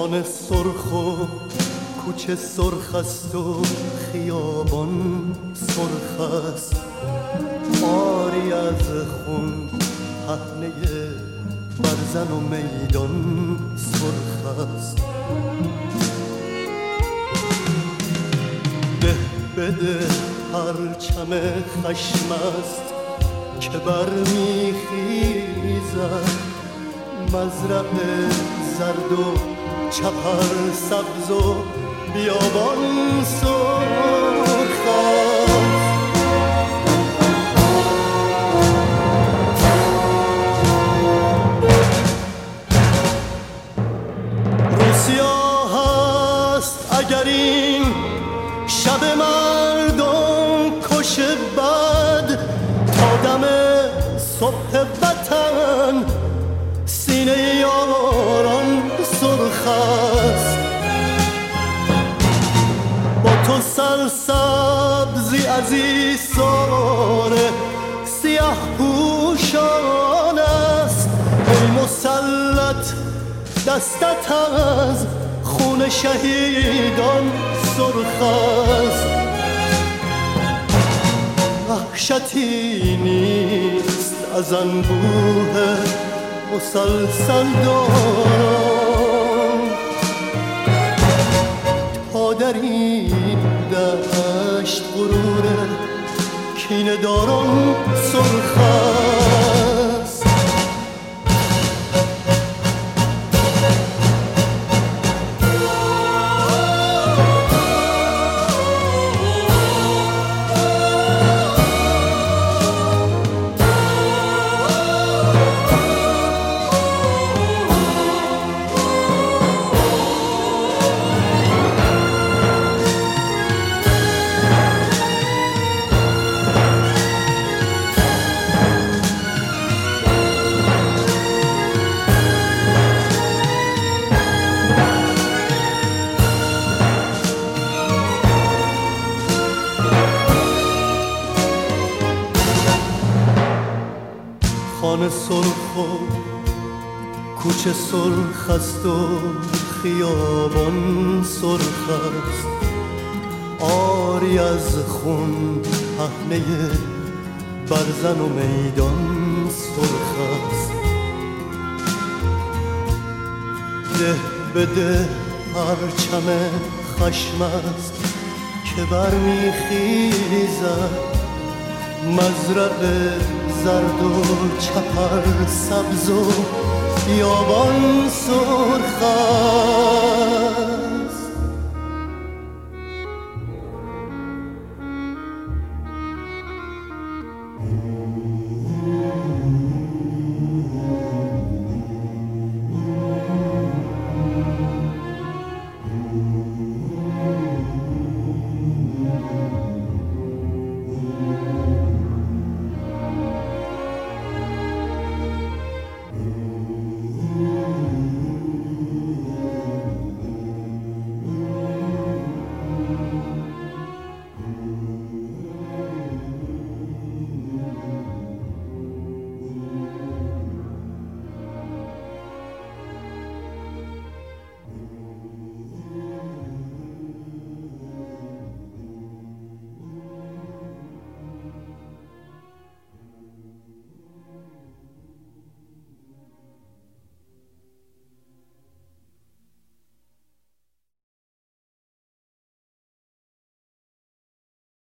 خانه سرخ و کوچه سرخ است و خیابان سرخ است، آری از خون پهنه برزن و میدان سرخ است. ده بده پرچم خشم است که برمیخیزد، مزرع زرد و چپر سبز و بیابان سرخ است. روسیا هست اگر این شب مردم کش بد، تا دم صبح وطن سینه یاران سرخ است. با تو سرسبزی عزیزان سیاه پوشان است، ای مسلط دستت از خون شهیدان سرخ است. وحشتی نیست از انبوه مسلسل دارم، تا در این دشت غرور کینه دارم سرخ است. خانه سرخ و کوچه سرخ است و خیابان سرخ است، آری از خون پهنه برزن و میدان سرخ است. ده بده پرچم خشم است که برمیخیزد، مزرع زرد و چپر سبز و بیابان سرخ است.